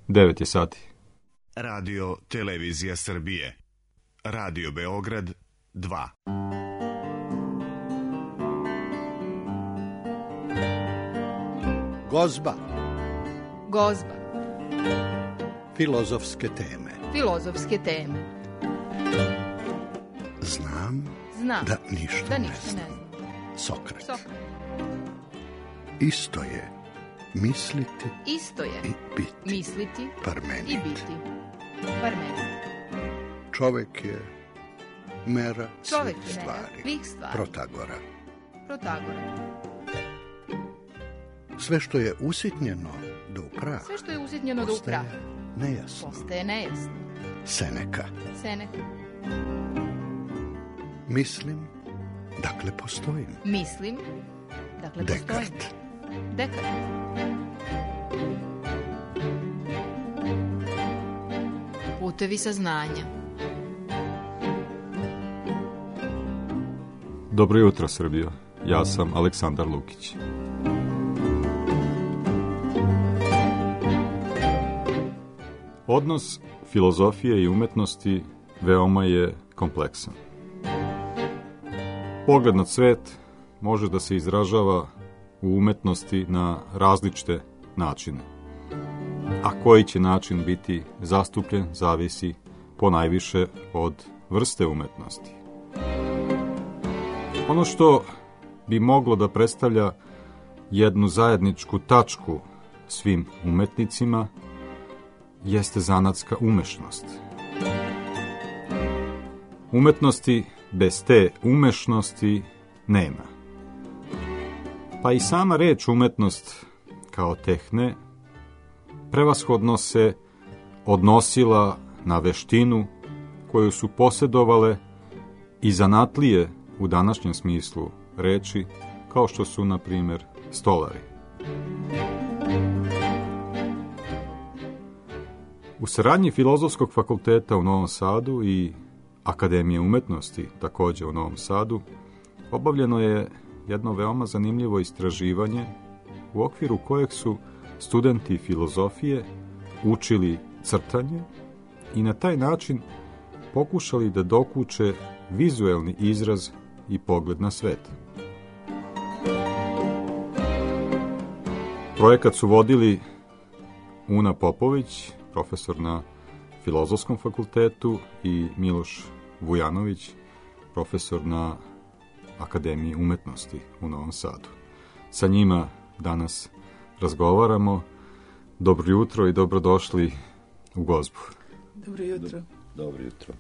9 je sati. Radio Televizija Srbije. Radio Beograd 2. Gozba. Gozba. Filozofske teme. Filozofske teme. Znam da ništa ne znam. Sokrat. Isto je misliti i biti. Misliti Parmenid. i biti. Parmenid. Čovek je mera Čovek svih je mera stvari. svih stvari. Protagora. Sve što je usitnjeno do prah. Sve što je usitnjeno do prah. Nejasno. Postaje nejasno. Seneka. Mislim, dakle postojim. Mislim, dakle postojim. Dekart. Putevi saznanja. Dobro jutro, Srbijo. Ja sam Aleksandar Lukić. Odnos filozofije i umetnosti veoma je kompleksan. Pogled na svet može da se izražava u umetnosti na različite načine. A koji će način biti zastupljen zavisi ponajviše od vrste umetnosti. Ono što bi moglo da predstavlja jednu zajedničku tačku svim umetnicima jeste zanatska umešnost. Umetnosti bez te umešnosti nema. Pa i sama reč umetnost kao tehne prevashodno se odnosila na veštinu koju su posjedovale i zanatlije u današnjem smislu reči, kao što su, na primjer, stolari. U saradnji Filozofskog fakulteta u Novom Sadu i Akademije umetnosti, također u Novom Sadu, obavljeno je jedno veoma zanimljivo istraživanje u okviru kojeg su studenti filozofije učili crtanje i na taj način pokušali da dokuče vizuelni izraz i pogled na svet. Projekat su vodili Una Popović, profesor na Filozofskom fakultetu, i Miloš Vujanović, profesor na Akademiji umetnosti u Novom Sadu. Sa njima danas razgovaramo. Dobro jutro i dobrodošli u Gozbu. Dobro jutro. Dobro jutro.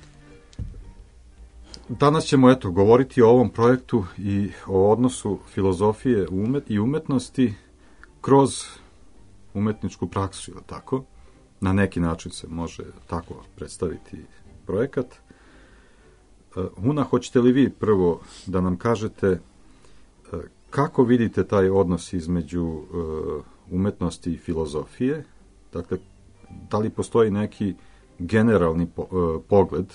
Danas ćemo govoriti o ovom projektu i o odnosu filozofije i umetnosti kroz umetničku praksu, ili tako? Na neki način se može tako predstaviti projekat. Una, hoćete li vi prvo da nam kažete kako vidite taj odnos između umetnosti i filozofije? Dakle, da li postoji neki generalni pogled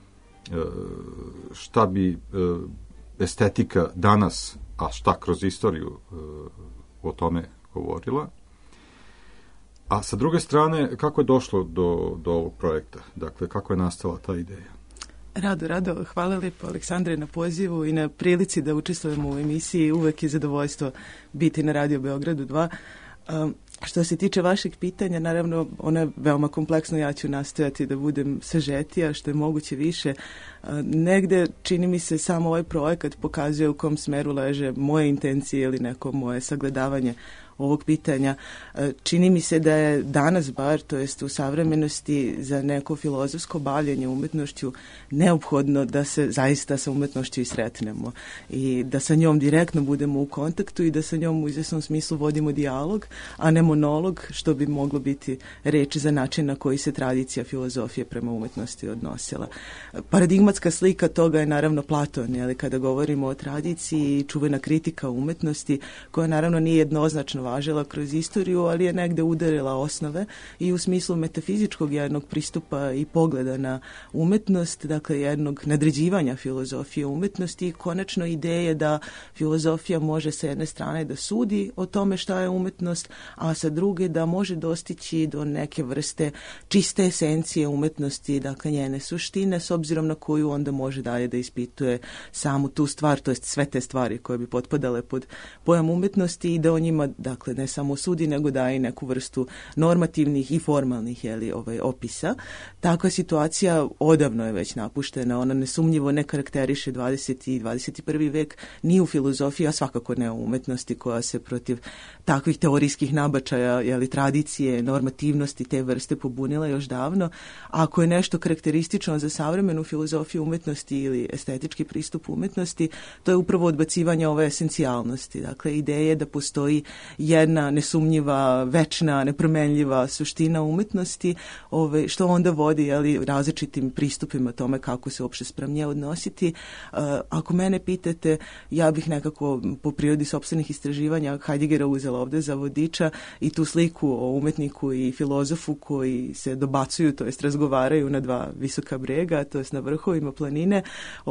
šta bi estetika danas, a šta kroz istoriju o tome govorila? A sa druge strane, kako je došlo do ovog projekta? Dakle, kako je nastala ta ideja? Rado. Hvala lijepo, Aleksandre, na pozivu i na prilici da učestvujemo u emisiji. Uvek je zadovoljstvo biti na Radio Beogradu 2. Što se tiče vašeg pitanja, naravno, ono je veoma kompleksno, ja ću nastojati da budem sažetija, što je moguće više. Negde, čini mi se, samo ovaj projekat pokazuje u kom smeru leže moje intencije ili neko moje sagledavanje ovog pitanja. Čini mi se da je danas bar, to jest u savremenosti, za neko filozofsko bavljenje umetnošću neophodno da se zaista sa umetnošću i sretnemo i da sa njom direktno budemo u kontaktu i da sa njom u izvesnom smislu vodimo dijalog, a ne monolog, što bi moglo biti reč za način na koji se tradicija filozofije prema umetnosti odnosila. Paradigmatska slika toga je naravno Platon, ali kada govorimo o tradiciji, čuvena kritika umetnosti, koja naravno nije jednoznačno važila kroz istoriju, ali je negde udarila osnove i u smislu metafizičkog jednog pristupa i pogleda na umetnost, dakle jednog nadređivanja filozofije umetnosti i konačno ideje da filozofija može sa jedne strane da sudi o tome šta je umetnost, a sa druge da može dostići do neke vrste čiste esencije umetnosti, dakle njene suštine, s obzirom na koju onda može dalje da ispituje samu tu stvar, to jest sve te stvari koje bi potpadale pod pojam umetnosti i da o njima, dakle, ne samo sudi, nego daje i neku vrstu normativnih i formalnih opisa. Takva situacija odavno je već napuštena, ona nesumnjivo ne karakteriše 20. i 21. vek ni u filozofiji, a svakako ne u umetnosti koja se protiv takvih teorijskih nabačaja, tradicije, normativnosti te vrste pobunila još davno. Ako je nešto karakteristično za savremenu filozofiju umetnosti ili estetički pristup umetnosti, to je upravo odbacivanje ove esencijalnosti. Dakle, ideje da postoji jedna nesumnjiva, večna, nepromenljiva suština umetnosti, što onda vodi različitim pristupima tome kako se uopšte sprem nje odnositi. Ako mene pitate, ja bih nekako po prirodi sopstvenih istraživanja Heideggera uzela ovde za vodiča i tu sliku o umetniku i filozofu koji se dobacuju, to jest razgovaraju na dva visoka brega, to jest na vrhovima planine,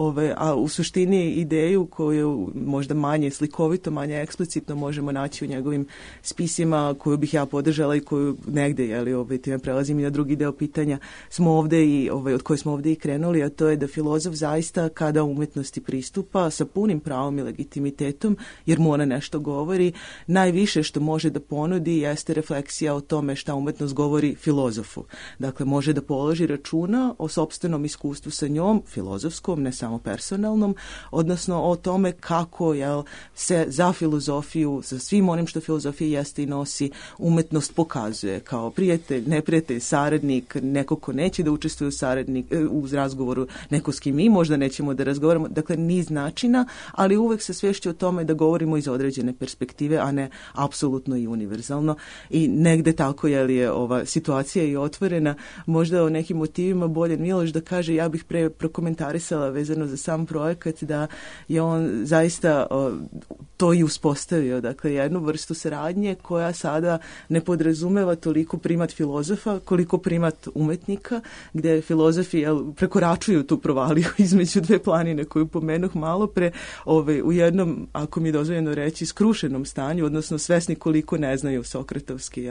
a u suštini ideju koju možda manje slikovito, manje eksplicitno možemo naći u njegovim spisima, koju bih ja podržala i koju negde, time prelazim i na drugi deo pitanja, smo ovde i od koje smo ovde i krenuli, a to je da filozof zaista kada umetnosti pristupa sa punim pravom i legitimitetom, jer mu ona nešto govori, najviše što može da ponudi jeste refleksija o tome šta umetnost govori filozofu. Dakle, može da položi računa o sopstvenom iskustvu sa njom, filozofskom, ne samo personalnom, odnosno o tome kako se za filozofiju, sa svim onim što filozofija jeste i nosi, umetnost pokazuje kao prijatelj, neprijatelj, saradnik, neko ko neće da učestvuje u razgovoru, neko s kim mi možda nećemo da razgovaramo, dakle niz načina, ali uvek sa svešću o tome da govorimo iz određene perspektive, a ne apsolutno i univerzalno. I negde tako je ova situacija i otvorena, možda o nekim motivima bolje Miloš da kaže, ja bih pre prokomentarisala vezano za sam projekat da je on zaista to i uspostavio, dakle jednu vrstu saradnje koja sada ne podrazumeva toliko primat filozofa koliko primat umetnika, gde filozofi prekoračuju tu provaliju između dve planine koju pomenuh malo pre, u jednom, ako mi je dozvoljeno reći, skrušenom stanju, odnosno svesni koliko ne znaju sokratovski,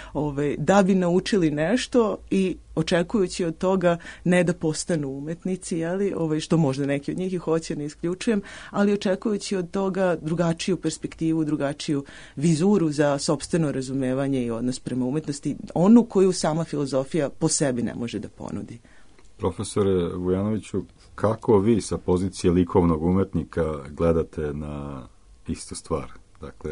da bi naučili nešto i očekujući od toga ne da postanu umetnici, što možda neki od njih i hoće, ne isključujem, ali očekujući od toga drugačiju perspektivu, drugačiju vizuru za sopstveno razumevanje i odnos prema umetnosti, onu koju sama filozofija po sebi ne može da ponudi. Profesore Vujanoviću, kako vi sa pozicije likovnog umetnika gledate na istu stvar? Dakle,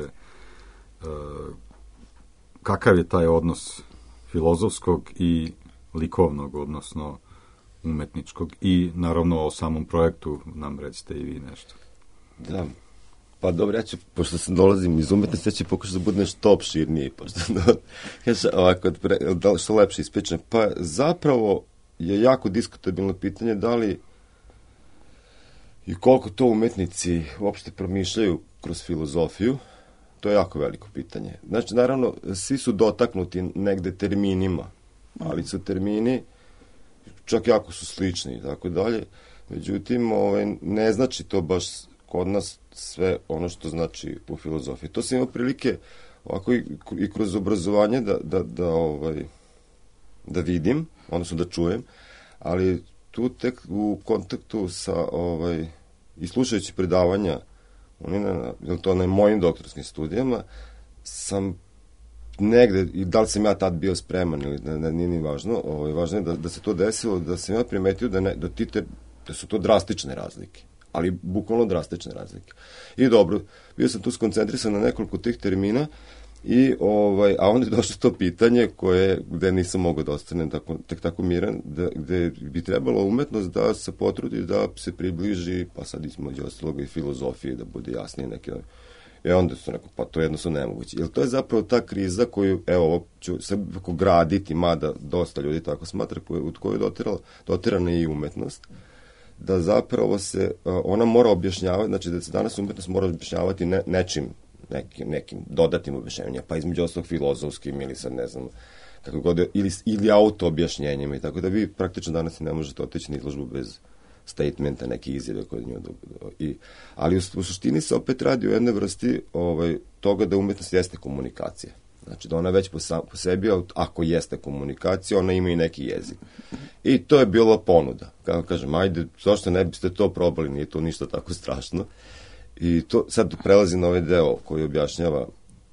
kakav je taj odnos filozofskog i likovnog, odnosno umetničkog, i naravno o samom projektu nam recite i vi nešto. Da, pa dobro, ja ću, pošto sam dolazim iz umetnosti, ja ću pokušati da bude nešto opširniji, pošto ovako, što lepše ispričam. Pa zapravo je jako diskutabilno pitanje da li i koliko to umetnici uopšte promišljaju kroz filozofiju. To je jako veliko pitanje. Znači, naravno, svi su dotaknuti negde terminima, ali su termini čak jako su slični i tako dalje. Međutim, ne znači to baš kod nas sve ono što znači u filozofiji. To sam imao prilike ovako i kroz obrazovanje da vidim, odnosno da čujem, ali tu tek u kontaktu sa i slušajući predavanja na mojim doktorskim studijama sam negde, i da li sam ja tad bio spreman ili nije ni važno, važno je da se to desilo, da sam ja primetio da su to drastične razlike, ali bukvalno drastične razlike. I dobro, bio sam tu skoncentrisan na nekoliko tih termina a onda je došlo to pitanje gde nisam mogao da ostanem tek tako miran, gde bi trebalo umetnost da se potrudi da se približi, pa sad između ostaloga i filozofije, da bude jasnije neke. I onda su rekao, pa to je jednostavno nemoguće. Jer to je zapravo ta kriza koju, evo, ću se graditi, mada dosta ljudi tako smatra, od koju je dotirana i umetnost, da zapravo se ona mora objašnjavati, znači da se danas umetnost mora objašnjavati nečim, nekim dodatnim objašnjenjima, pa između ostalog filozofskim ili sad ne znam, kako god, ili auto objašnjenjima i tako da vi praktično danas ne možete otići na izložbu bez statementa, neke izjave koje ali u suštini se opet radi o jednoj vrsti toga da umetnost jeste komunikacija. Znači da ona već po sebi, ako jeste komunikacija, ona ima i neki jezik. I to je bila ponuda. Kako kažem, ajde, zašto ne biste to probali, nije to ništa tako strašno. I to sad prelazi na ovaj deo koji objašnjava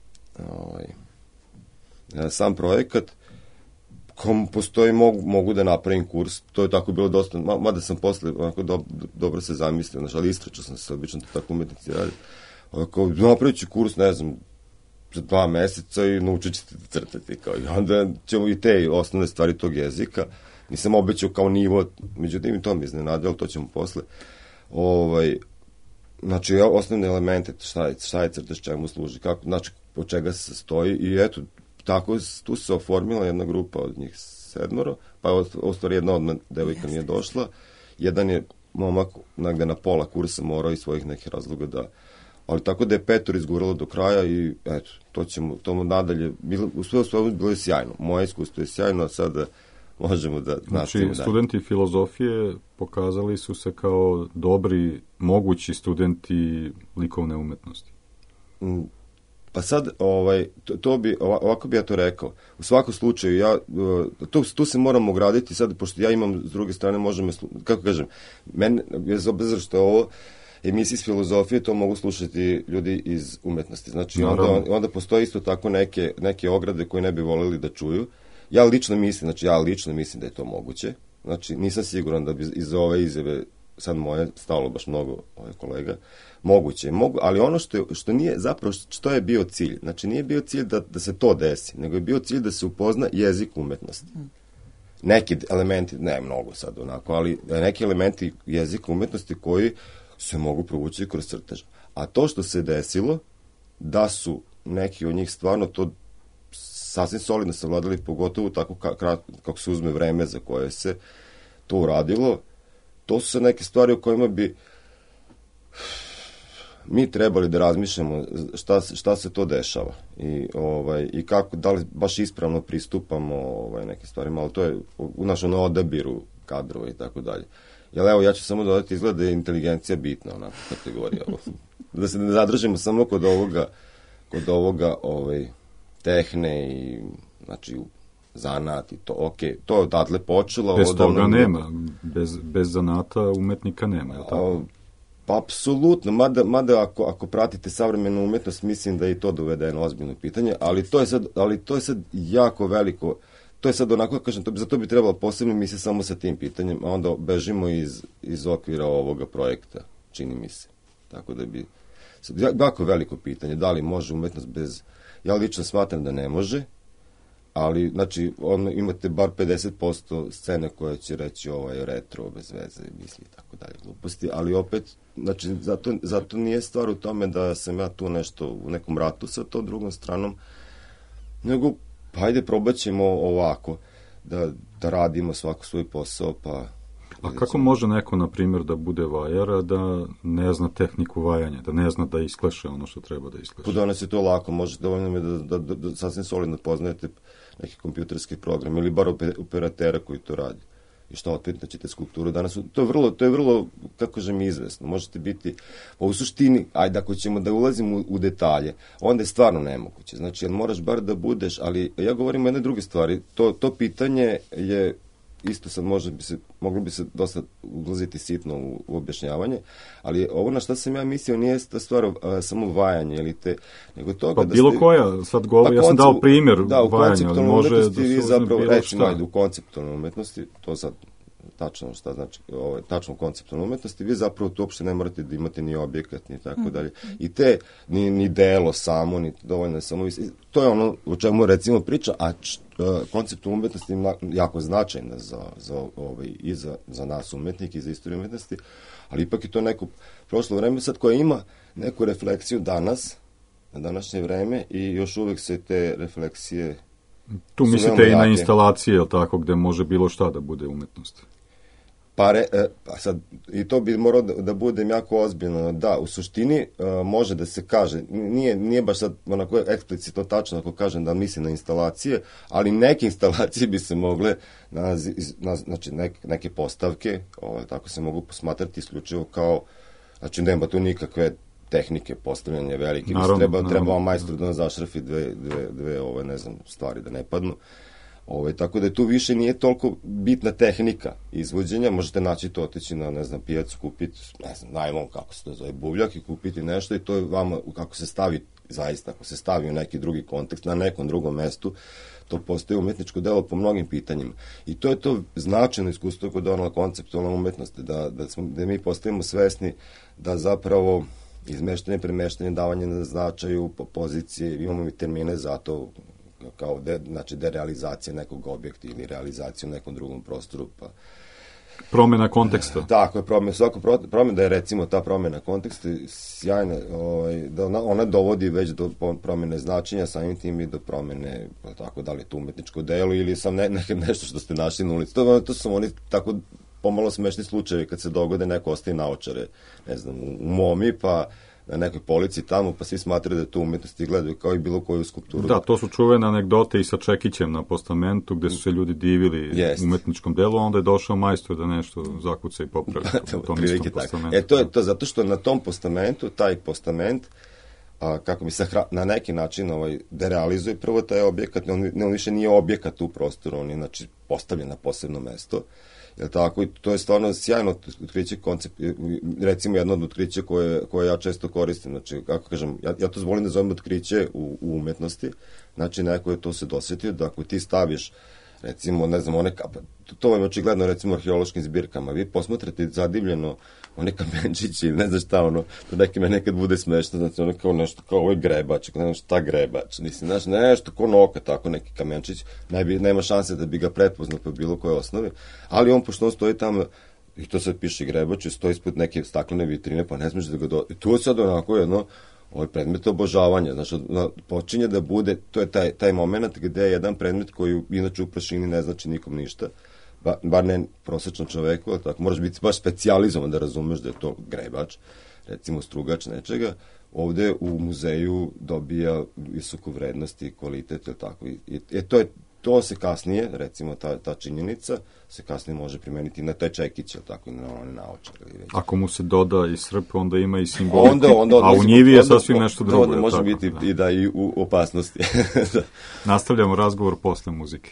sam projekat. Kom postoji, mogu da napravim kurs, to je tako bilo dosta, mada sam posle dobro se zamislio, znači, ali istračao sam se, obično to tako umetnici radi. Napravit ću kurs, ne znam, za 2 meseca i naučit ćete da crtati. I onda ćemo i te osnovne stvari tog jezika, nisam obećao kao nivo, međutim i to mi iznenadilo, ali to ćemo posle. Znači, osnovne elemente, šta je crtač, čemu služi, kako, znači, od čega se sastoji i eto, tako, tu se oformila jedna grupa od njih 7, pa u stvari jedna od devojka nije došla, jedan je momak negde na pola kursa morao iz svojih nekih razloga da, ali tako da je 5 izguralo do kraja i eto, to nadalje, bilo je sjajno, moje iskustvo je sjajno, a sada možemo da nastavimo. Znači, studenti filozofije pokazali su se kao dobri, mogući studenti likovne umetnosti. Pa sad, ovako bi ja to rekao. U svakom slučaju, tu se moram ograditi sad, pošto ja imam, s druge strane, kako kažem, bez obzira što je ovo emisija iz filozofije, to mogu slušati ljudi iz umetnosti. Znači, onda postoji isto tako neke ograde koje ne bi voleli da čuju. Ja lično mislim da je to moguće. Znači, nisam siguran da bi iz ove izjave sad moje stalo baš mnogo kolega, moguće, ali ono što nije, zapravo što je bio cilj, znači nije bio cilj da se to desi, nego je bio cilj da se upozna jezik umetnosti. Neki elementi, ne mnogo sad onako, ali neki elementi jezika umetnosti koji se mogu provući kroz crtež. A to što se desilo, da su neki od njih stvarno to sasvim solidno savladali, pogotovo tako kako se uzme vreme za koje se to uradilo, to su sad neke stvari o kojima bi mi trebali da razmišljamo šta se to dešava i kako, da li baš ispravno pristupamo neke stvarima, ali to je u našem odabiru kadrova i tako dalje. Jer evo, ja ću samo dodati, izgleda da je inteligencija bitna, onako, kategorija. Da se ne zadržimo samo kod ovoga tehne i, znači, zanat i to, okej, to je odatle počelo. Bez toga nema, bez zanata umetnika nema, je li tako? Pa, apsolutno, mada ako pratite savremenu umetnost, mislim da je i to dovedeno ozbiljno pitanje, ali to je sad jako veliko, to je sad onako, kažem, za to bi trebalo posebno misli samo sa tim pitanjem, a onda bežimo iz okvira ovoga projekta, čini mi se. Tako da bi, jako veliko pitanje, da li može umetnost bez, ja lično smatram da ne može, ali, znači, imate bar 50% scene koje će reći ovo je retro, bez veze, misli i tako dalje, gluposti, ali opet, znači, zato nije stvar u tome da sam ja tu nešto u nekom ratu sa to drugom stranom, nego, pa ajde, probat ćemo ovako, da radimo svako svoj posao, pa... A kako može neko, na primjer, da bude vajar, a da ne zna tehniku vajanja, da ne zna da iskleše ono što treba da iskleše? Pa danas je to lako, možete dovoljno da sasvim solidno poznajete neki kompjuterski program ili bar operatera koji to radi. I što otpitnaćete skulpturu danas, to je vrlo, kako kažem, izvesno. Možete biti, pa u suštini, ajde, ako ćemo da ulazimo u detalje, onda je stvarno nemoguće. Znači, moraš bar da budeš, ali ja govorim o jednoj druge stvari. To pitanje je isto sad moglo bi se dosta ulaziti sitno u objašnjavanje, ali ovo na šta sam ja mislio nije ta stvar samo vajanje ili nego toga pa bilo koja, sad govori, ja sam dao primjer vajanja, ali može da se uzme bilo šta. U konceptualnoj umetnosti, to sad tačno šta znači, tačno konceptualnoj umetnosti, vi zapravo to uopšte ne morate da imate ni objekat, ni tako dalje. I ni delo samo, ni dovoljno samo, to je ono o čemu recimo priča, a konceptualna umetnost je jako značajna za nas umetnike i za istoriju umetnosti, ali ipak je to neko prošlo vreme sad koje ima neku refleksiju danas, na današnje vreme i još uvek se te refleksije tu mislite i na instalacije, tako, gde može bilo šta da bude umetnost? Pa sad, i to bi morao da budem jako ozbiljno. Da, u suštini može da se kaže, nije baš sad onako eksplicitno tačno ako kažem da mislim na instalacije, ali neke instalacije bi se mogle, znači neke postavke, tako se mogu posmatrati isključivo kao, znači nema tu nikakve tehnike postavljanja velike, treba majstor da zašrafi dve ne znam, stvari da ne padnu. Tako da tu više nije toliko bitna tehnika izvođenja, možete naći to, otići na, ne znam, pijacu, kupiti, ne znam, najlon, kako se to zove, buvljak i kupiti nešto i to je vama, kako se stavi, zaista, ako se stavi u neki drugi kontekst, na nekom drugom mestu, to postoji umetničko delo po mnogim pitanjima. I to je to značajno iskustvo kod ono konceptualne umetnosti, da mi postajemo svesni da zapravo izmeštanje, premeštanje, davanje na značaju, pozicije, imamo i termine za to, kao znači derealizacija nekog objekta ili realizacija u nekom drugom prostoru. Promjena konteksta. Tako je, svako promjena, da je recimo ta promjena konteksta sjajna, da ona dovodi već do promjene značenja, samim tim i do promjene, tako da li je to umetničko delo ili sam nešto što ste našli na ulici. To su oni tako pomalo smešni slučajevi kad se dogode, neko ostaje naočare, ne znam, u Momi, pa na nekoj polici tamo, pa svi smatraju da je to umetnost i gledaju kao i bilo koju skulpturu. Da, to su čuvene anegdote i sa čekićem na postamentu, gde su se ljudi divili umetničkom delu, a onda je došao majstor da nešto zakuca i popravi u tom istom postamentu. To je to, zato što na tom postamentu, taj postament, kako bi se na neki način derealizuje prvo taj objekat, on više nije objekat u prostoru, on je znači postavljen na posebno mesto. Jel tako? I to je stvarno sjajno otkriće koncept, recimo jedno od otkrića koje ja često koristim, znači, kako kažem, ja to volim da zovem otkriće u umetnosti, znači neko je to se dosetio, da ako ti staviš, recimo, ne znam, to vam je očigledno, recimo, arheološkim zbirkama, vi posmatrate zadivljeno one kamenčići, ne znam šta, to nekad bude smešno, znači, ono kao nešto, kao ovo je grebač, ne znam šta grebač, znači, nešto ko noka, tako neki kamenčić, nema šanse da bi ga prepoznao po bilo koje osnove, ali on, pošto on stoji tamo, i to sad piše grebač, stoji ispod neke staklene vitrine, pa ne smiješ da ga i tu je sad onako jedno, ovaj predmet obožavanja, znači, počinje da bude, to je taj moment gde je jedan predmet koji inače u prašini ne znači nikom ništa, bar ne prosječnom čoveku, ali tako, moraš biti baš specijalizovan da razumeš da je to grebač, recimo strugač nečega, ovde u muzeju dobija visoku vrednost i kvalitet, ili tako, to se kasnije, recimo ta činjenica, se kasnije može primeniti na taj čekić, ili tako, i na one naočare. Ako mu se doda i srp, onda ima i simbolike, a u njivi je sasvim nešto drugo. Onda može biti i u opasnosti. Nastavljamo razgovor posle muzike.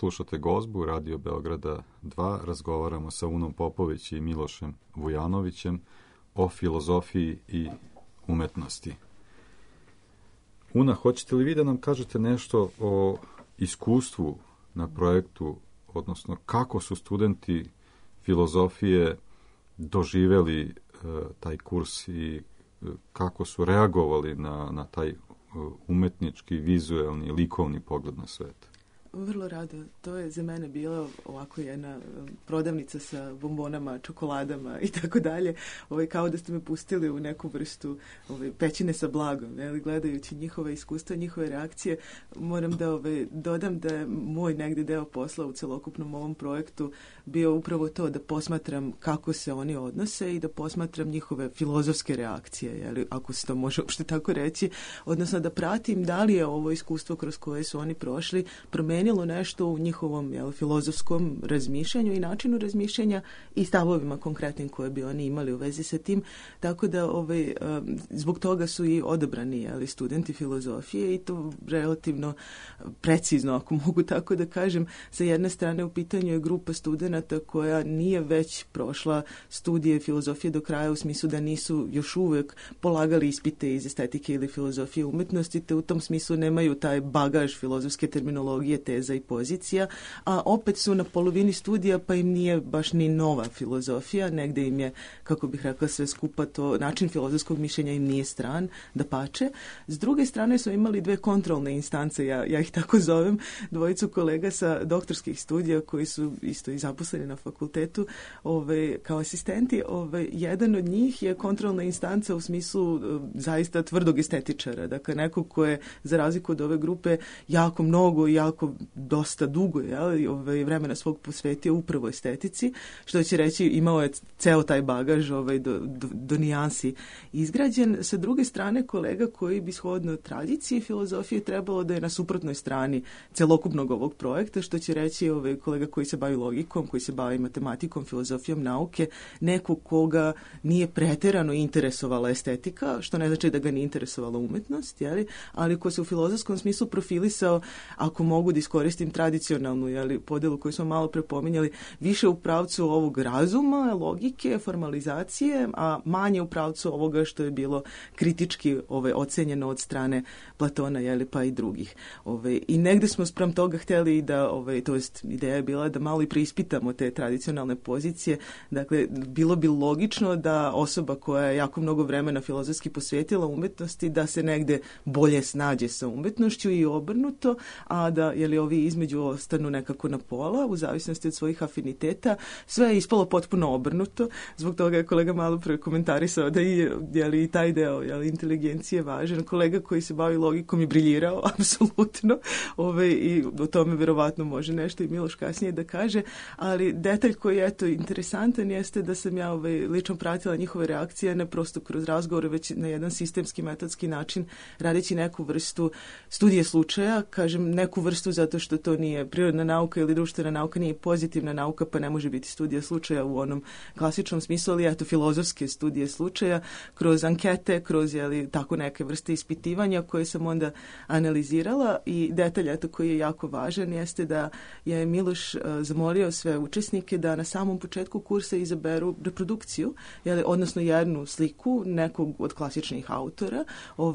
slušate Gozbu, Radio Beograda 2. Razgovaramo sa Unom Popović i Milošem Vujanovićem o filozofiji i umetnosti. Una, hoćete li vi da nam kažete nešto o iskustvu na projektu, odnosno kako su studenti filozofije doživeli taj kurs i kako su reagovali na taj umetnički, vizuelni, likovni pogled na svet? Vrlo rado. To je za mene bila ovako jedna prodavnica sa bombonama, čokoladama i tako dalje. Kao da ste me pustili u neku vrstu pećine sa blagom. Gledajući njihove iskustva, njihove reakcije, moram da dodam da je moj negde deo posla u celokupnom ovom projektu bio upravo to da posmatram kako se oni odnose i da posmatram njihove filozofske reakcije, ako se to može uopšte tako reći, odnosno da pratim da li je ovo iskustvo kroz koje su oni prošli promenilo nešto u njihovom filozofskom razmišljanju i načinu razmišljanja i stavovima konkretnim koje bi oni imali u vezi sa tim. Tako da zbog toga su i odabrani studenti filozofije i to relativno precizno, ako mogu tako da kažem. Sa jedne strane u pitanju je grupa studenata koja nije već prošla studije filozofije do kraja, u smislu da nisu još uvek polagali ispite iz estetike ili filozofije umetnosti, te u tom smislu nemaju taj bagaž filozofske terminologije, teza i pozicija, a opet su na polovini studija pa im nije baš ni nova filozofija, negde im je, kako bih rekla, sve skupa to, način filozofskog mišljenja im nije stran, dapače. S druge strane su imali dve kontrolne instance, ja ih tako zovem, dvojicu kolega sa doktorskih studija koji su isto i zaposleni na fakultetu kao asistenti. Jedan od njih je kontrolna instanca u smislu zaista tvrdog estetičara, dakle nekog ko je za razliku od ove grupe jako mnogo i jako dosta dugo vremena svog posvetio upravo estetici, što će reći imao je ceo taj bagaž do nijansi izgrađen. Sa druge strane, kolega koji bi shodno tradiciji filozofije trebalo da je na suprotnoj strani celokupnog ovog projekta, što će reći kolega koji se bavi logikom, koji se bavi matematikom, filozofijom nauke, nekog koga nije preterano interesovala estetika, što ne znači da ga nije interesovala umetnost, ali ko se u filozofskom smislu profilisao, ako mogu da iskoristim tradicionalnu podelu koju smo malo prepominjali, više u pravcu ovog razuma, logike, formalizacije, a manje u pravcu ovoga što je bilo kritički ocenjeno od strane Platona, pa i drugih. I negde smo sprem toga hteli da, to jest ideja je bila da malo i preispitamo te tradicionalne pozicije. Dakle, bilo bi logično da osoba koja je jako mnogo vremena filozofski posvetila umetnosti, da se negde bolje snađe sa umetnošću i obrnuto, a da ovi između ostanu nekako na pola u zavisnosti od svojih afiniteta. Sve je ispalo potpuno obrnuto. Zbog toga je kolega malo pre komentarisao da i taj deo inteligencije važan. Kolega koji se bavi logikom je briljirao, apsolutno. I o tome verovatno može nešto i Miloš kasnije da kaže. Ali detalj koji je interesantan jeste da sam ja lično pratila njihove reakcije ne prosto kroz razgovore, već na jedan sistemski, metodski način, radeći neku vrstu studije slučaja. Kažem neku vrstu zato što to nije prirodna nauka ili društvena nauka, nije pozitivna nauka, pa ne može biti studija slučaja u onom klasičnom smislu, ali filozofske studije slučaja, kroz ankete, kroz tako neke vrste ispitivanja koje sam onda analizirala. I detalj koji je jako važan jeste da je Miloš zamolio sve učesnike da na samom početku kursa izaberu reprodukciju, odnosno jednu sliku nekog od klasičnih autora,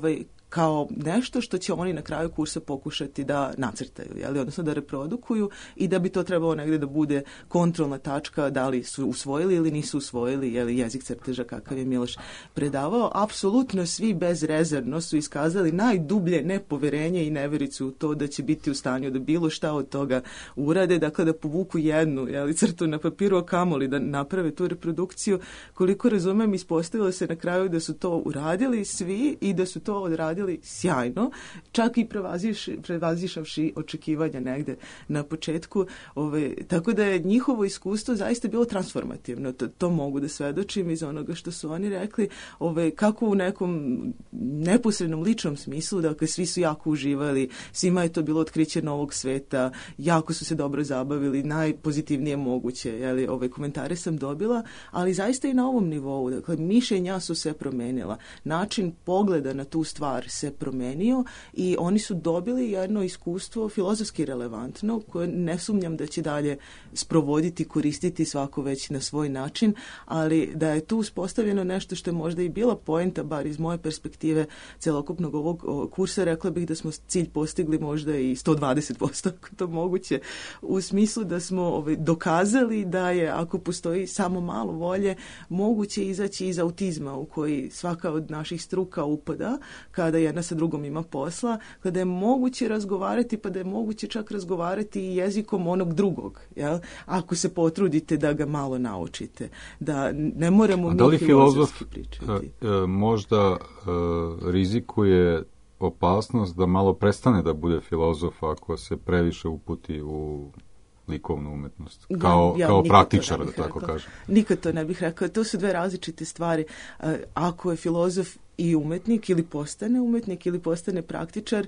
kao nešto što će oni na kraju kursa pokušati da nacrtaju, odnosno da reprodukuju, i da bi to trebalo negde da bude kontrolna tačka da li su usvojili ili nisu usvojili jezik crteža kakav je Miloš predavao. Apsolutno svi bezrezervno su iskazali najdublje nepoverenje i nevericu u to da će biti u stanju da bilo šta od toga urade, dakle da povuku jednu crtu na papiru, a kamoli da naprave tu reprodukciju. Koliko razumem, ispostavilo se na kraju da su to uradili svi i da su to odradili sjajno, čak i prevazišavši očekivanja negde na početku. Tako da je njihovo iskustvo zaista bilo transformativno. To mogu da svedočim iz onoga što su oni rekli, kako u nekom neposrednom ličnom smislu, dakle svi su jako uživali, svima je to bilo otkriće novog sveta, jako su se dobro zabavili, najpozitivnije moguće. Ove komentare sam dobila, ali zaista i na ovom nivou. Dakle, mišljenja su se promenila. Način pogleda na tu stvar se promenio i oni su dobili jedno iskustvo filozofski relevantno koje ne sumnjam da će dalje sprovoditi, koristiti svako već na svoj način, ali da je tu uspostavljeno nešto što je možda i bila poenta, bar iz moje perspektive celokupnog ovog kursa, rekla bih da smo cilj postigli možda i 120%, ako to moguće, u smislu da smo dokazali da je, ako postoji samo malo volje, moguće izaći iz autizma u koji svaka od naših struka upada, kada jedna sa drugom ima posla, kada je moguće razgovarati, pa da je moguće čak razgovarati i jezikom onog drugog, jel? Ako se potrudite da ga malo naučite. Da ne moramo mi filozofski pričati. Možda rizikuje opasnost da malo prestane da bude filozof ako se previše uputi u likovnu umetnost, kao praktičar, da tako kažem. Nikad to ne bih rekao. To su dve različite stvari. Ako je filozof i umetnik ili postane umetnik ili postane praktičar,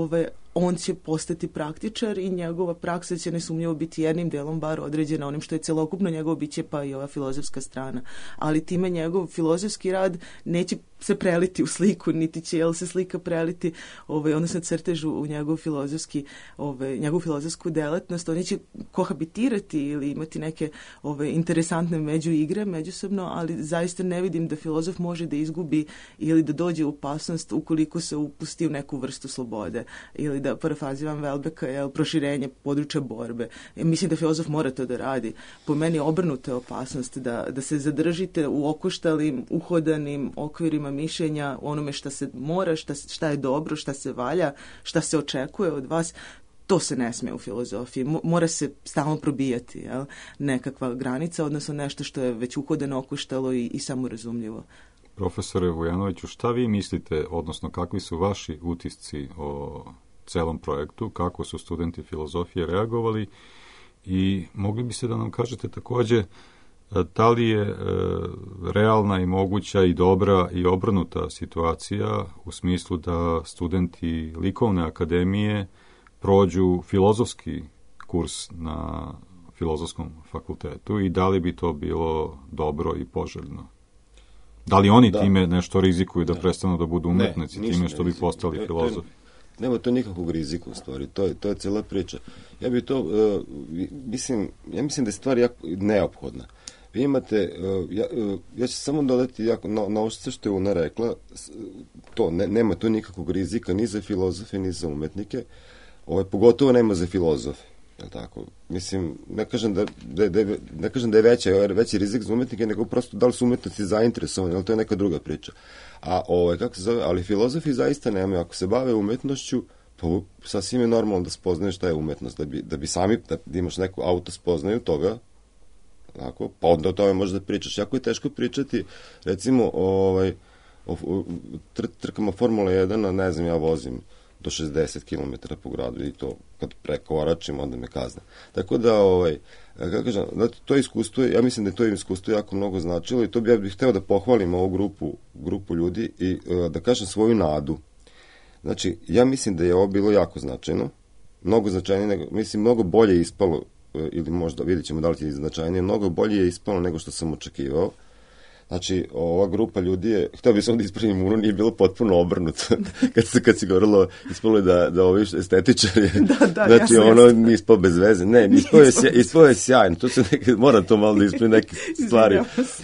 on će postati praktičar i njegova praksa će nesumnjivo biti jednim delom bar određena onim što je celokupno njegovo biće, pa i ova filozofska strana. Ali time njegov filozofski rad neće se preliti u sliku, niti će se slika preliti, odnosno crtežu u njegov njegovu filozofsku delatnost. Oni će kohabitirati ili imati neke interesantne međuigre međusobno, ali zaista ne vidim da filozof može da izgubi ili da dođe u opasnost ukoliko se upusti u neku vrstu slobode ili da parafraziram Welbecka, proširenje područja borbe. Mislim da filozof mora to da radi. Po meni obrnuta je opasnost da se zadržite u okoštalim, uhodanim okvirima mišljenja, onome šta se mora, šta je dobro, šta se valja, šta se očekuje od vas. To se ne smije u filozofiji. Mora se stalno probijati, jel? Nekakva granica, odnosno nešto što je već uhodano, okoštalo i samorazumljivo. Profesore Vujanoviću, šta vi mislite, odnosno kakvi su vaši utisci o celom projektu, kako su studenti filozofije reagovali i mogli bi se da nam kažete takođe da li je realna i moguća i dobra i obrnuta situacija u smislu da studenti likovne akademije prođu filozofski kurs na filozofskom fakultetu i da li bi to bilo dobro i poželjno? Da li oni time nešto rizikuju da prestanu da budu umetnici time što bi postali filozofi? Nema to nikakvog rizika u stvari, to je cela priča. Ja mislim da je stvar jako neophodna. Vi imate, ja ću samo dodati na ovo što je Una rekla, nema to nikakvog rizika ni za filozofe, ni za umetnike, pogotovo nema za filozofe. Tako. Mislim, ne kažem da je veći rizik za umetnike, nego prosto da li su umetnici zainteresovani, ali to je neka druga priča. Ali filozofi zaista nemaju, ako se bave umetnošću, pa sasvim je normalno da spoznaju šta je umetnost, da bi sami, da imaš neku autospoznaju toga, tako, pa onda o tome možeš da pričaš. Jako je teško pričati, recimo, o trkama Formula 1, ne znam, ja vozim do 60 km po gradu i to kad prekoračim, onda me kazna. Tako da, kako kažem, to iskustvo, ja mislim da je to iskustvo jako mnogo značilo i to ja bih hteo da pohvalim ovu grupu ljudi i da kažem svoju nadu. Znači, ja mislim da je ovo bilo jako značajno, mnogo značajnije, mnogo bolje ispalo, ili možda vidjet ćemo da li je značajnije, mnogo bolje je ispalo nego što sam očekivao. Znači, ova grupa ljudi je, htio bih samo da ispravim Unu, nije bilo potpuno obrnuto. Kad si govorilo, ispalo je da ovi estetičari, znači nije ispao bez veze. Ne, ispao je sjajan. Moram to malo da ispravim neke stvari.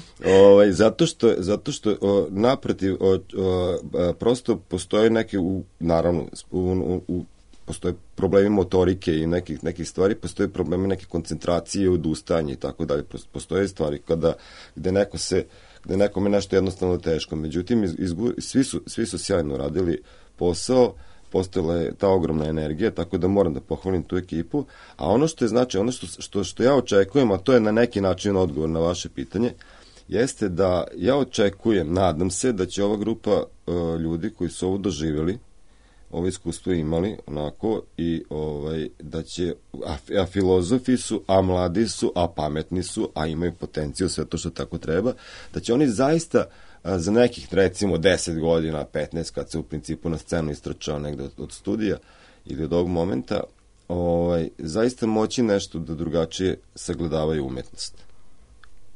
Zato što naprotiv, prosto postoje neke, naravno, postoje problemi motorike i nekih stvari, postoje problemi neke koncentracije, odustajanje i tako dalje. Postoje stvari gde nekome nešto jednostavno teško. Međutim, svi su sjajno radili posao, postojala je ta ogromna energija, tako da moram da pohvalim tu ekipu. A ono što je znači, ono što ja očekujem, a to je na neki način odgovor na vaše pitanje, jeste da ja očekujem, nadam se da će ova grupa ljudi koji su ovo doživjeli, ovo iskustvo imali, onako, i da će, a filozofi su, a mladi su, a pametni su, a imaju potencijal, sve to što tako treba, da će oni zaista za nekih, recimo, 10 godina, 15, kad se u principu na scenu istračao negde od studija ili od ovog momenta, zaista moći nešto da drugačije sagledavaju umetnost.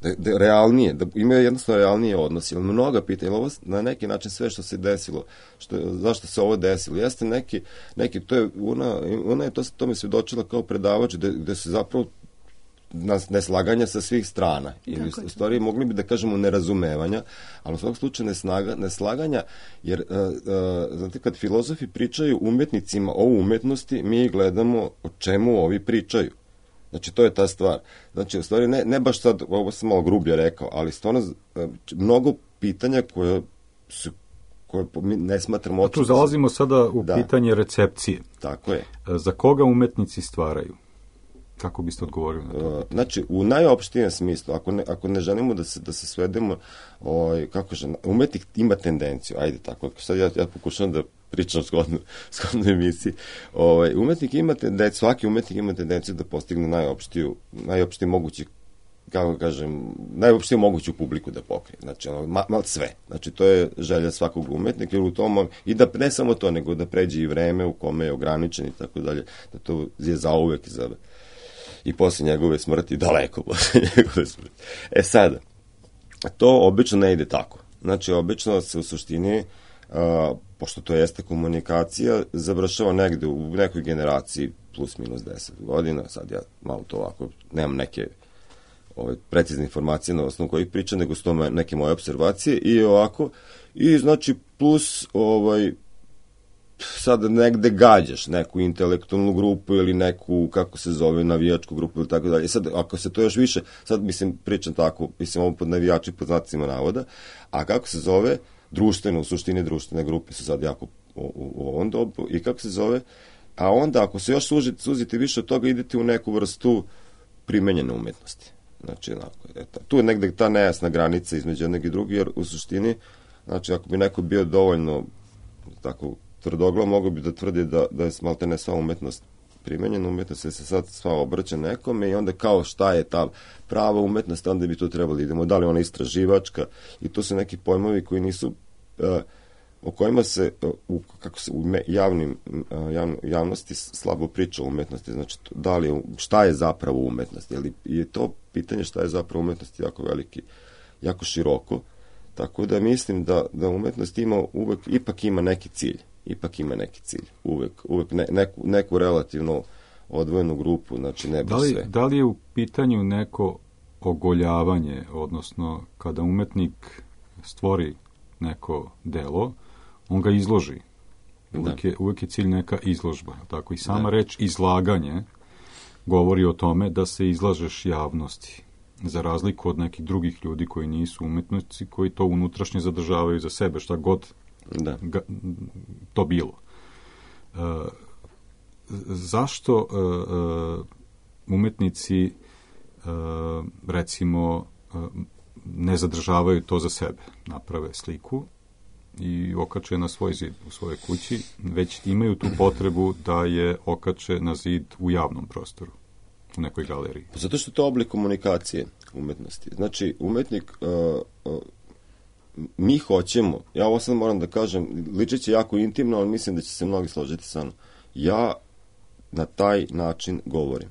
da realnije, da imaju jednostavno realnije odnosi, ali mnoga pitanja, ovo na neki način sve što se desilo, zašto se ovo desilo, jeste neki to je, ona je to mi svedočila kao predavač, gde se zapravo neslaganja sa svih strana. I u stvari mogli bi da kažemo nerazumevanja, ali u svakom slučaju neslaganja, jer znate, kad filozofi pričaju umetnicima o umetnosti, mi gledamo o čemu ovi pričaju. Znači, to je ta stvar. Znači, u stvari, ne baš sad, ovo sam malo grublje rekao, ali stvarno mnogo pitanja koje mi ne smatramo... Tu zalazimo sada u pitanje recepcije. Tako je. Za koga umetnici stvaraju? Kako biste odgovorili na to? Znači, u najopštijem smislu, ako ne želimo da se svedemo, umetnik ima tendenciju, ajde tako, sad ja pokušam da pričam shodno emisiji, umetnik ima tendenciju, svaki umetnik ima tendenciju da postigne najopštiji mogući, kako kažem, najopštiju moguću publiku da pokrije. Znači, malo sve. Znači, to je želja svakog umetnika, jer u tom, i da ne samo to, nego da pređe i vreme u kome je ograničen i tako dalje, da to je zauvek i posle njegove smrti, daleko posle njegove smrti. Sada, to obično ne ide tako. Znači, obično se u suštini, pošto to jeste komunikacija, završava negde u nekoj generaciji plus minus 10 godina. Sad ja malo to ovako, nemam neke precizne informacije na osnovu kojih pričam, nego su to neke moje observacije i ovako, i znači plus sad negde gađaš neku intelektualnu grupu ili neku, kako se zove, navijačku grupu ili tako dalje. Sad, ako se to još više, sad mislim, pričam tako, mislim ovo pod navijači, pod znacima navoda, a kako se zove, društveno, u suštini društvene grupe su sad jako u ovom dobu, i kako se zove, a onda ako se još suzite više od toga, idete u neku vrstu primenjene umetnosti. Znači, tu je negde ta nejasna granica između jednog i drugog, jer u suštini, znači, ako bi neko bio dovoljno tako tvrdoglav, mogu bi da tvrdi da je maltene sva umetnost primenjena umetnost, jer se sad sva obraća nekome i onda kao šta je ta prava umetnost, onda bi tu trebali idemo, da li ona istraživačka, i to su neki pojmovi koji nisu, o kojima se u javnosti slabo priča o umetnosti. Znači, da li, šta je zapravo umetnost, jer je to pitanje šta je zapravo umetnost jako veliki, jako široko, tako da mislim da umetnost ipak ima neki cilj. Uvek neku relativno odvojenu grupu, znači ne baš sve. Da li je u pitanju neko ogoljavanje, odnosno kada umetnik stvori neko delo, on ga izloži. Uvek je cilj neka izložba. Tako i sama reč izlaganje govori o tome da se izlažeš javnosti, za razliku od nekih drugih ljudi koji nisu umetnici, koji to unutrašnje zadržavaju za sebe, šta god to bilo. Zašto umetnici recimo ne zadržavaju to za sebe? Naprave sliku i okače na svoj zid u svojoj kući, već imaju tu potrebu da je okače na zid u javnom prostoru, u nekoj galeriji. Zato što je to oblik komunikacije umetnosti. Znači, umetnik, mi hoćemo, ja ovo sad moram da kažem, ličit će jako intimno, ali mislim da će se mnogi složiti sa mnom. Ja na taj način govorim.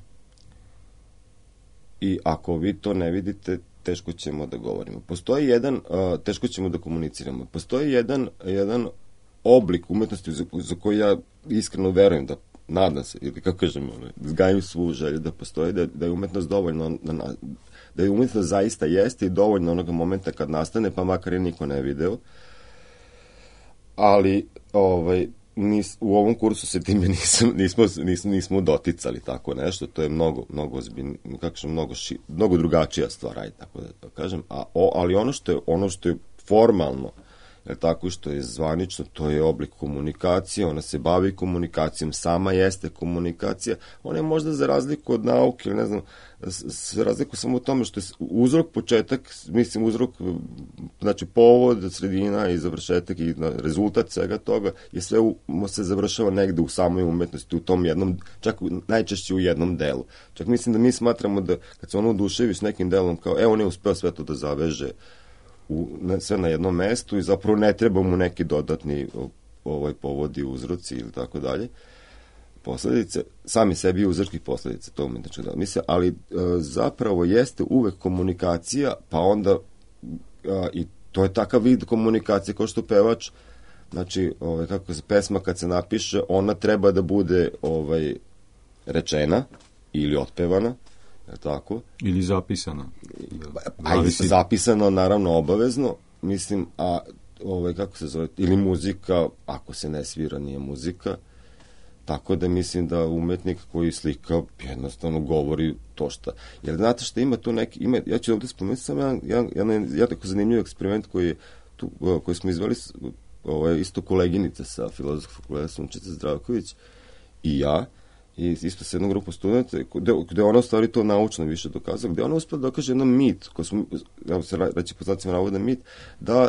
I ako vi to ne vidite, teško ćemo da govorimo. Postoji teško ćemo da komuniciramo. Postoji jedan oblik umetnosti za koji ja iskreno verujem, da nadam se, ili kako kažem, zgajim svu želju da postoji, da je umetnost dovoljno, da je umetnost zaista jeste i dovoljno onoga momenta kad nastane, pa makar je niko ne video. Ali u ovom kursu se time nismo doticali tako nešto, to je mnogo ozbiljno, mnogo drugačija stvar, ajde tako da kažem, ali ono što je formalno, tako što je zvanično, to je oblik komunikacije, ona se bavi komunikacijom, sama jeste komunikacija, ona je možda za razliku od nauke, ili ne znam, za razliku samo u tome što je uzrok, početak, mislim uzrok, znači povod, sredina i završetak i rezultat svega toga je sve se završava negde u samoj umetnosti, u tom jednom, čak najčešće u jednom delu. Čak mislim da mi smatramo da kad se ono oduševi s nekim delom, kao on je uspeo sve to da zaveže sve na jednom mestu i zapravo ne treba mu neki dodatni povodi, uzroci ili tako dalje. posledice, sami sebi uzročnih posledica to umetničkog dela misle, ali zapravo jeste uvek komunikacija, pa onda i to je takav vid komunikacije kao što pevač, znači, kako se pesma kad se napiše, ona treba da bude rečena ili otpevana, je tako? Ili zapisana. Ili zapisano, naravno, obavezno, mislim, a kako se zove, ili muzika, ako se ne svira, nije muzika, tako da mislim da umetnik koji slika jednostavno govori to šta. Jer znate šta ima tu neki, ja ću ovdje spomenuti samo jedan tako zanimljiv eksperiment koji smo izveli isto koleginica sa filozofskog fakulteta Sunčica Zdravković i ja, i isto sa jednom grupom studenta, gde ona u stvari to naučno više dokazala, gde ona uspela da dokaže jedan mit, koji smo, ja se reći po znacima navoda mit, da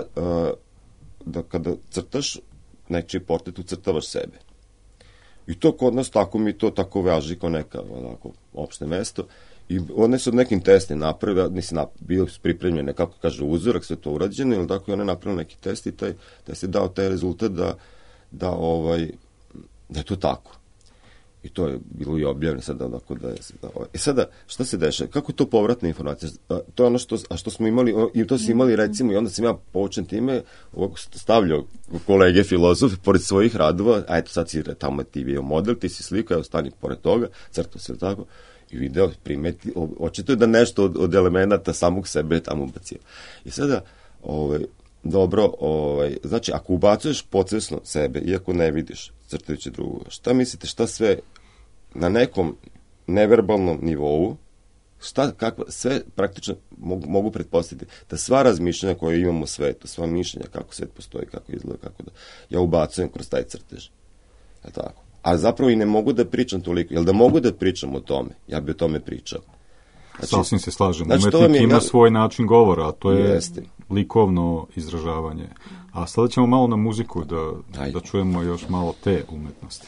kada crtaš nečiji portret, ucrtavaš sebe. I to kod nas tako mi to tako važi kao neka opšte mesto. I one su od nekim testima napravili, bio pripremljen, kako kaže, uzorak, sve to urađeno, ili tako i one napravili neki test i taj test je dao taj rezultat da je to tako. I to je bilo i objavljeno sada. I sada, šta se dešava? Kako je to povratna informacija? To je ono što smo imali, i to su imali recimo, i onda sam ja poučen time, stavljao kolege filozofe pored svojih radova, a eto sad si tamo ti bio model, ti si slika, evo stani pored toga, crtao se tako, i video, primeti, očito je da nešto od elemenata samog sebe je tamo ubacio. I sada, dobro, znači, ako ubacuješ podsvesno sebe, iako ne vidiš crtajući drugoga, šta mislite, šta sve na nekom neverbalnom nivou, sve praktično mogu pretpostaviti da sva razmišljanja koje imamo u svetu, sva mišljenja kako svet postoji, kako izgleda, kako da, ja ubacujem kroz taj crtež. Je tako? A zapravo i ne mogu da pričam toliko, jer da mogu da pričam o tome, ja bi o tome pričao. Znači, sasvim se slažem. Umetnik ima svoj način govora, a to je likovno izražavanje. A sada ćemo malo na muziku da čujemo još malo te umetnosti.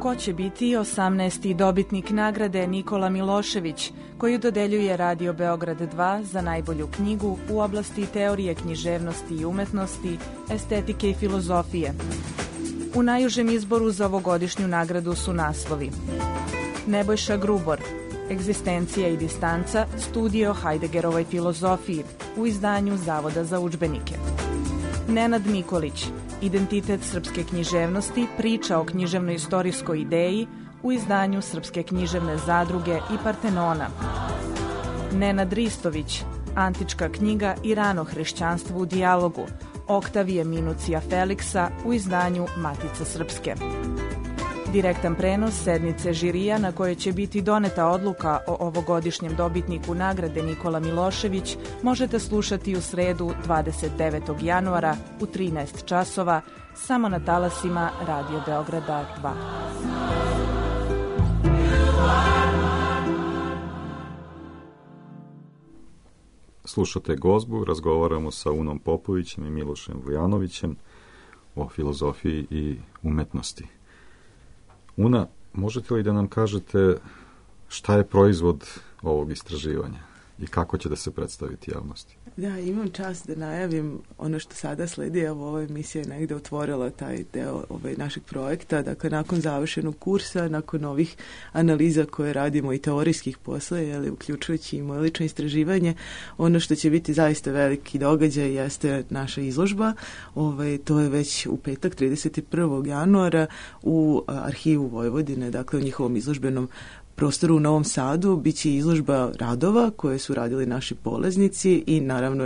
Ko će biti 18. dobitnik nagrade Nikola Milošević, koju dodeljuje Radio Beograd 2 za najbolju knjigu u oblasti teorije književnosti i umetnosti, estetike i filozofije. U najužem izboru za ovogodišnju nagradu su naslovi: Nebojša Grubor, Egzistencija i distanca, studije o Heideggerovoj filozofiji u izdanju Zavoda za udžbenike. Nenad Nikolić, Identitet srpske književnosti, priča o književno-istorijskoj ideji u izdanju Srpske književne zadruge i Partenona. Nenad Ristović, Antička knjiga i rano hrišćanstvo u dijalogu, Oktavije Minucija Feliksa u izdanju Matice Srpske. Direktan prenos sednice žirija na kojoj će biti doneta odluka o ovogodišnjem dobitniku nagrade Nikola Milošević možete slušati u sredu 29. januara u 13 časova samo na talasima Radio Beograda 2. Slušate Gozbu, razgovaramo sa Unom Popovićem i Milošem Vujanovićem o filozofiji i umetnosti. Una, možete li da nam kažete šta je proizvod ovog istraživanja i kako će da se predstaviti javnosti? Da, imam čast da najavim ono što sada sledi. Evo, ova emisija je negde otvorila taj deo našeg projekta. Dakle, nakon završenog kursa, nakon ovih analiza koje radimo i teorijskih posle, uključujući i moje lično istraživanje, ono što će biti zaista veliki događaj jeste naša izložba. To je već u petak, 31. januara u Arhivu Vojvodine, dakle u njihovom izložbenom prostoru u Novom Sadu biće izložba radova koje su radili naši polaznici i naravno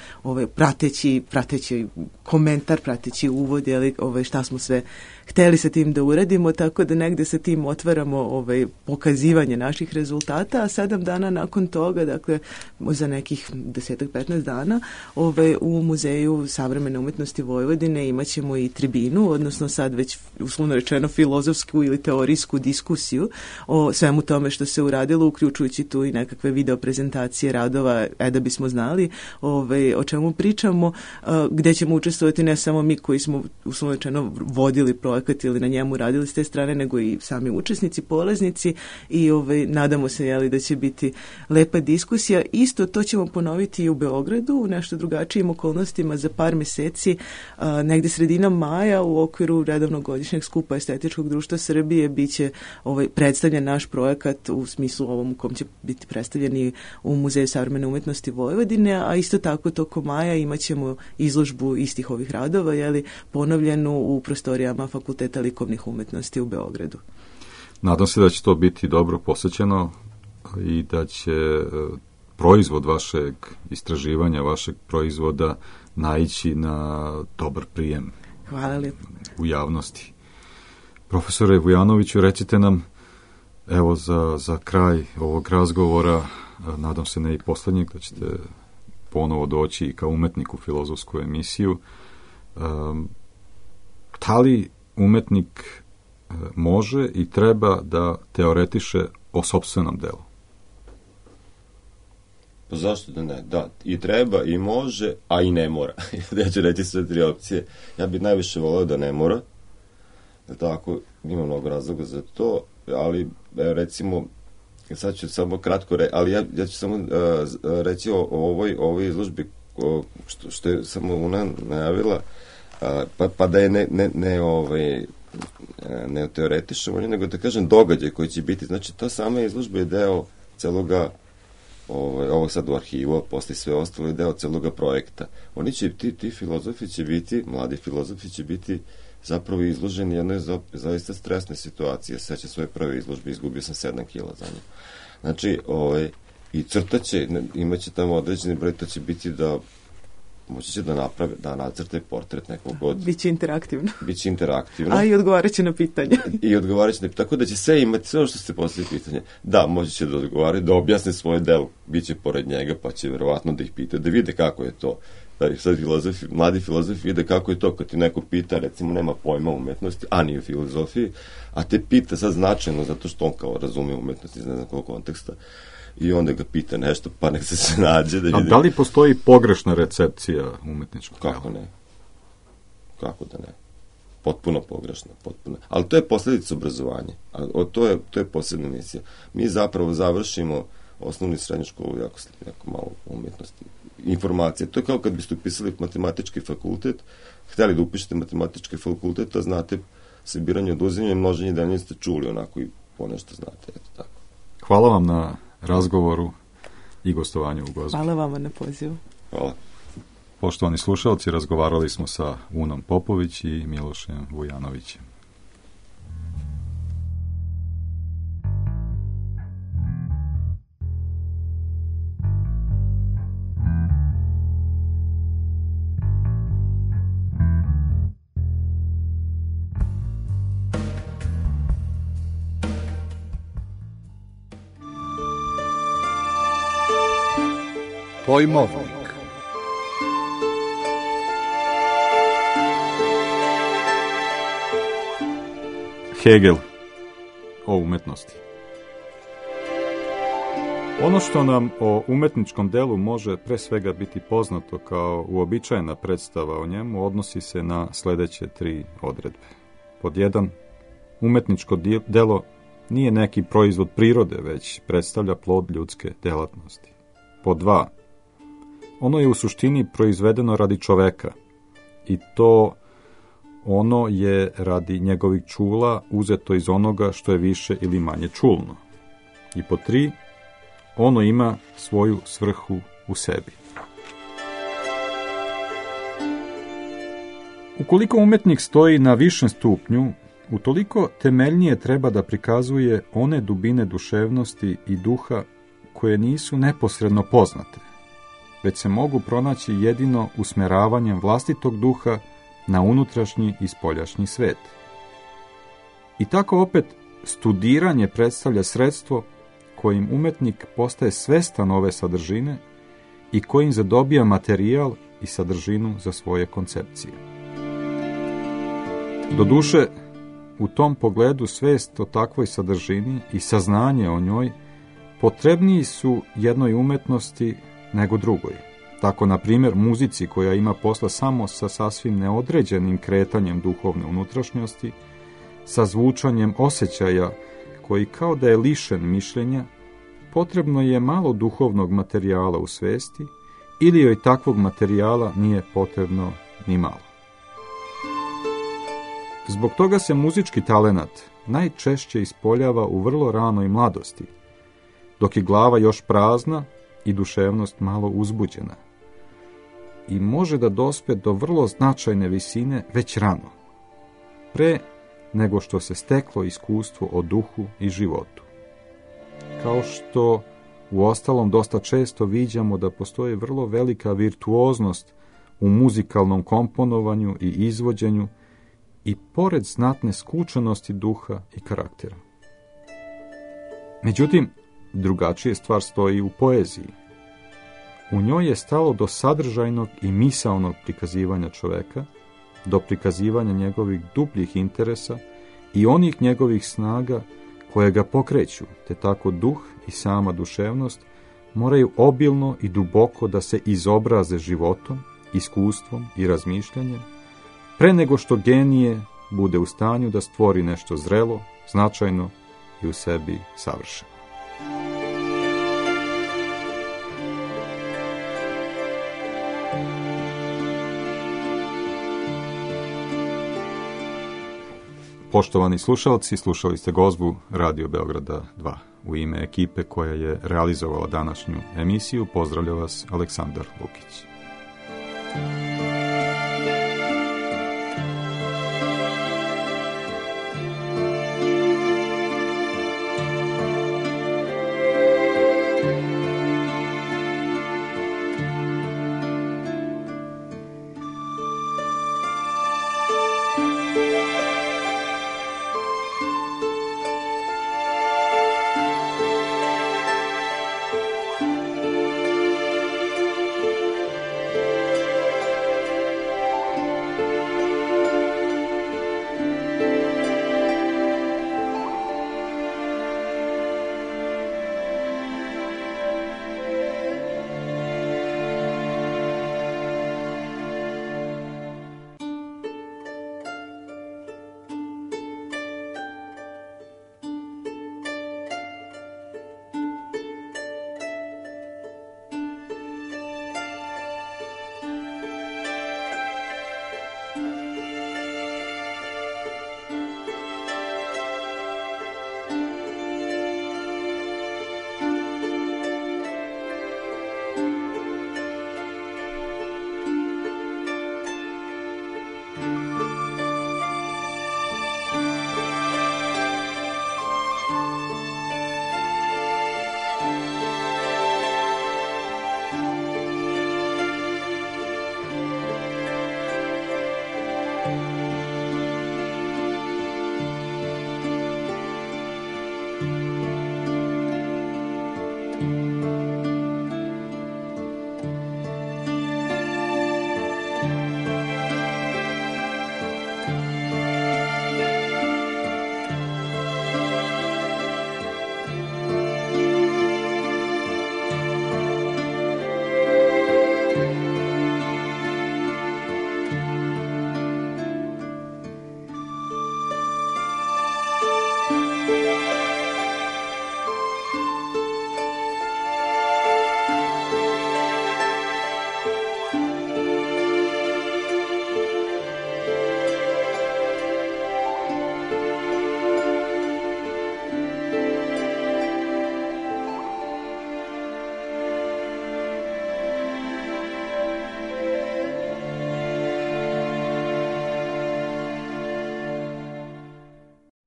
prateći komentar, prateći uvod šta smo sve hteli sa tim da uradimo, tako da negde sa tim otvaramo pokazivanje naših rezultata, a 7 dana nakon toga, dakle za nekih 10-15 dana, u Muzeju savremene umetnosti Vojvodine imaćemo i tribinu, odnosno sad već uslovno rečeno filozofsku ili teorijsku diskusiju o svemu tome što se uradilo, uključujući tu i nekakve video prezentacije radova, da bismo znali o čemu pričamo, gde ćemo učestvovati ne samo mi koji smo uslovno rečeno vodili projekat ili na njemu radili s te strane, nego i sami učesnici, polaznici i nadamo se da će biti lepa diskusija. Isto to ćemo ponoviti i u Beogradu u nešto drugačijim okolnostima za par meseci, negde sredina maja u okviru redovnog godišnjeg skupa Estetičkog društva Srbije biće predstavljen naš projekat u smislu ovom u kom će biti predstavljeni u Muzeju savremene umetnosti Vojvodine, a isto tako tokom maja imaćemo izložbu istih ovih radova, ponovljenu u prostorijama Fakulteta likovnih umetnosti u Beogradu. Nadam se da će to biti dobro posvećeno i da će proizvod vašeg istraživanja, vašeg proizvoda naići na dobar prijem. Hvala lijepo. U javnosti. Profesore Vujanoviću, recite nam, evo za kraj ovog razgovora, nadam se ne i poslednjeg, da ćete ponovo doći i kao umetnik u filozofsku emisiju. Da li umetnik može i treba da teoretiše o sopstvenom delu? Pa zašto da ne? Da, i treba, i može, a i ne mora. Ja ću reći sve 3 opcije. Ja bih najviše voleo da ne mora. Tako, ima mnogo razloga za to, ali recimo, sad ću samo kratko ali ja ću samo reći o ovoj izložbi što je samo Una najavila, pa da je ne teoretišemo, nego da kažem događaj koji će biti. Znači, ta sama izložba je deo celoga ovog sad u arhivu, a posle sve ostalo je deo celoga projekta. Oni će, ti filozofi će biti, mladi filozofi će biti zapravo izloženi jednoj zaista stresne situacije. Seća svoje prve izložbe, izgubio sam 7 kila za nju. Znači, i crtaće, imaće tamo određeni broj, to će biti da moći će da naprave, da nacrte portret nekog od... Biće interaktivno. Biće interaktivno. A i odgovarat će na pitanje. Tako da će sve imati, sve ono što se postavlja pitanje. Da, moći će da odgovaraju, da objasne svoje delo, biće pored njega, pa će verovatno da ih pita, da vide kako je to. Sad mladi filozofi vide kako je to kad ti neko pita, recimo nema pojma umetnosti, a nije u filozofiji, a te pita sad značajno zato što on kao razume umetnost iz ne znam kog konteksta i onda ga pita nešto, pa nek se nađe da vidi. A da li postoji pogrešna recepcija umetničkog dela? Kako ne? Kako da ne? potpuno pogrešna. Ali to je posljedica obrazovanja. To je posebna misija. Mi zapravo završimo osnovnu i srednju školu jako malo umjetnosti. Informacije. To je kao kad biste upisali matematički fakultet, htjeli da upišete matematički fakultet, a znate sabiranje, oduzimanje, množenje, da niste čuli onako i ponešto znate. Eto tako. Hvala vam na razgovoru i gostovanju u Gozbi. Hvala vama na pozivu. Hvala. Poštovani slušalci, razgovarali smo sa Unom Popović i Milošem Vujanovićem. Pojmovnik. Hegel o umetnosti. Ono što nam o umetničkom delu može pre svega biti poznato kao uobičajena predstava o njemu odnosi se na sljedeće 3 odredbe. Pod 1. Umetničko delo nije neki proizvod prirode, već predstavlja plod ljudske delatnosti. Pod 2. Ono je u suštini proizvedeno radi čoveka i to ono je radi njegovih čula uzeto iz onoga što je više ili manje čulno. I pod 3. Ono ima svoju svrhu u sebi. Ukoliko umetnik stoji na višem stupnju, utoliko temeljnije treba da prikazuje one dubine duševnosti i duha koje nisu neposredno poznate, već se mogu pronaći jedino usmeravanjem vlastitog duha na unutrašnji i spoljašnji svet. I tako opet studiranje predstavlja sredstvo kojim umetnik postaje svestan ove sadržine i kojim zadobija materijal i sadržinu za svoje koncepcije. Doduše, u tom pogledu svest o takvoj sadržini i saznanje o njoj potrebniji su jednoj umetnosti nego drugoj. Tako, na primjer, muzici koja ima posla samo sa sasvim neodređenim kretanjem duhovne unutrašnjosti, sa zvučanjem osjećaja koji kao da je lišen mišljenja, potrebno je malo duhovnog materijala u svesti ili joj takvog materijala nije potrebno ni malo. Zbog toga se muzički talenat najčešće ispoljava u vrlo ranoj mladosti, dok je glava još prazna i duševnost malo uzbuđena. I može da dospe do vrlo značajne visine već rano, pre nego što se steklo iskustvo o duhu i životu. Kao što u ostalom dosta često viđamo da postoji vrlo velika virtuoznost u muzikalnom komponovanju i izvođenju i pored znatne skučenosti duha i karaktera. Međutim, drugačije stvar stoji u poeziji. U njoj je stalo do sadržajnog i misaonog prikazivanja čoveka, do prikazivanja njegovih dubljih interesa i onih njegovih snaga koje ga pokreću, te tako duh i sama duševnost moraju obilno i duboko da se izobraze životom, iskustvom i razmišljanjem, pre nego što genije bude u stanju da stvori nešto zrelo, značajno i u sebi savršeno. Poštovani slušalci, slušali ste Gozbu Radio Beograda 2. U ime ekipe koja je realizovala današnju emisiju pozdravlja vas Aleksandar Lukić.